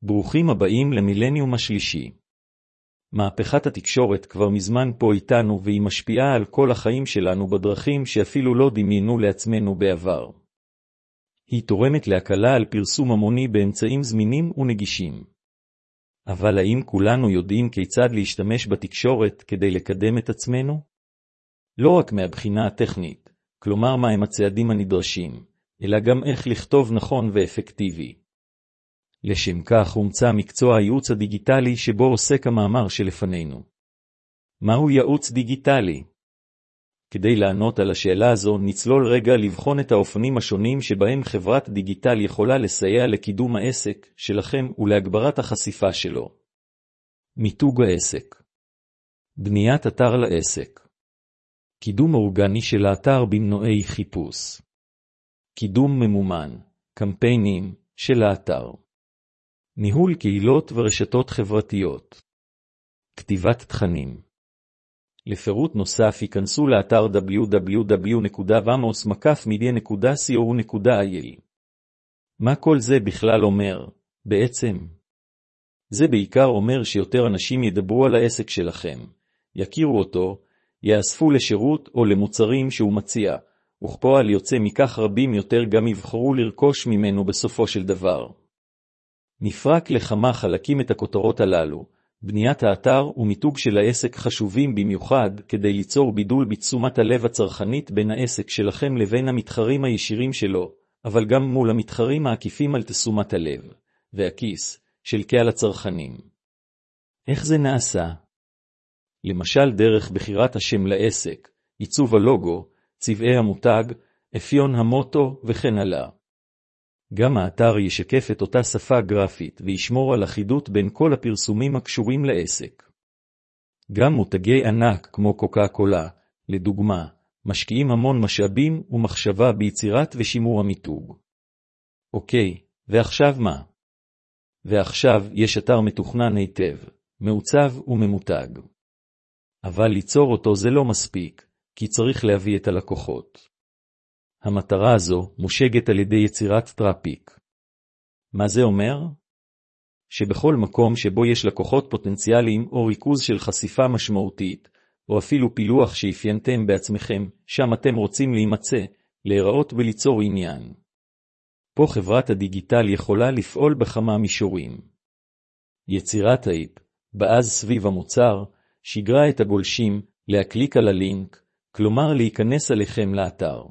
ברוכים הבאים למילניום השלישי. מהפכת התקשורת כבר מזמן פה איתנו והיא משפיעה על כל החיים שלנו בדרכים שאפילו לא דמיינו לעצמנו בעבר. היא תורמת להקלה על פרסום המוני באמצעים זמינים ונגישים. אבל האם כולנו יודעים כיצד להשתמש בתקשורת כדי לקדם את עצמנו? לא רק מהבחינה הטכנית, כלומר מהם הצעדים הנדרשים, אלא גם איך לכתוב נכון ואפקטיבי. לשם כך הומצא מקצוע הייעוץ הדיגיטלי שבו עוסק המאמר שלפנינו. מהו ייעוץ דיגיטלי? כדי לענות על השאלה הזו נצלול רגע לבחון את האופנים השונים שבהם חברת דיגיטל יכולה לסייע לקידום העסק שלכם ולהגברת החשיפה שלו. מיתוג העסק. בניית אתר לעסק. קידום אורגני של האתר במנועי חיפוש. קידום ממומן, קמפיינים של האתר. ניהול קהילות ורשתות חברתיות. כתיבת תכנים. לפירוט נוסף ייכנסו לאתר www.vamos-media.co.il. מה כל זה בכלל אומר, בעצם? זה בעיקר אומר שיותר אנשים ידברו על העסק שלכם, יכירו אותו, יאספו לשירות או למוצרים שהוא מציע, וכפועל יוצא מכך רבים יותר גם יבחרו לרכוש ממנו בסופו של דבר. נפרק לכמה חלקים את הכותרות הללו. בניית האתר ומיתוג של העסק חשובים במיוחד כדי ליצור בידול בתשומת הלב הצרכנית בין העסק שלכם לבין המתחרים הישירים שלו, אבל גם מול המתחרים העקיפים על תשומת הלב והכיס של קהל הצרכנים. איך זה נעשה? למשל דרך בחירת השם לעסק, עיצוב הלוגו, צבעי המותג, אפיון המוטו וכן הלאה. גם האתר ישקף את אותה שפה גרפית וישמור על אחידות בין כל הפרסומים הקשורים לעסק. גם מותגי ענק כמו קוקה קולה, לדוגמה, משקיעים המון משאבים ומחשבה ביצירת ושימור המיתוג. אוקיי, ועכשיו מה? ועכשיו יש אתר מתוכנן היטב, מעוצב וממותג. אבל ליצור אותו זה לא מספיק, כי צריך להביא את הלקוחות. המטרה הזו מושגת על ידי יצירת טראפיק. מה זה אומר? שבכל מקום שבו יש לקוחות פוטנציאליים או ריכוז של חשיפה משמעותית, או אפילו פילוח שאפיינתם בעצמכם, שם אתם רוצים להימצא, להיראות וליצור עניין. פה חברת הדיגיטל יכולה לפעול בכמה מישורים. יצירת הייפ, באז סביב המוצר, שגרה את הגולשים, להקליק על הלינק, כלומר להיכנס עליכם לאתר.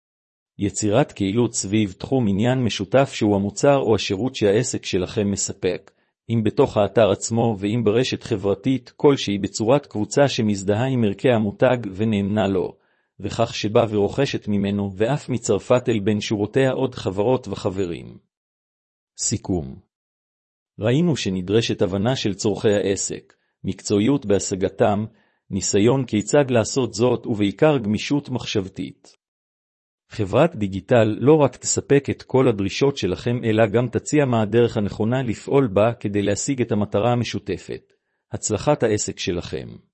יצירת קהילות סביב תחום עניין משותף שהוא המוצר או השירות שהעסק שלכם מספק, אם בתוך האתר עצמו ואם ברשת חברתית כלשהי בצורת קבוצה שמזדהה עם ערכי המותג ונאמנה לו, וכך שבא ורוכשת ממנו ואף מצרפת אל בין שורותיה עוד חברות וחברים. סיכום. ראינו שנדרשת הבנה של צורכי העסק, מקצועיות בהשגתם, ניסיון כיצד לעשות זאת ובעיקר גמישות מחשבתית. חברת דיגיטל לא רק תספק את כל הדרישות שלכם אלא גם תציע מה הדרך הנכונה לפעול בה כדי להשיג את המטרה המשותפת, הצלחת העסק שלכם.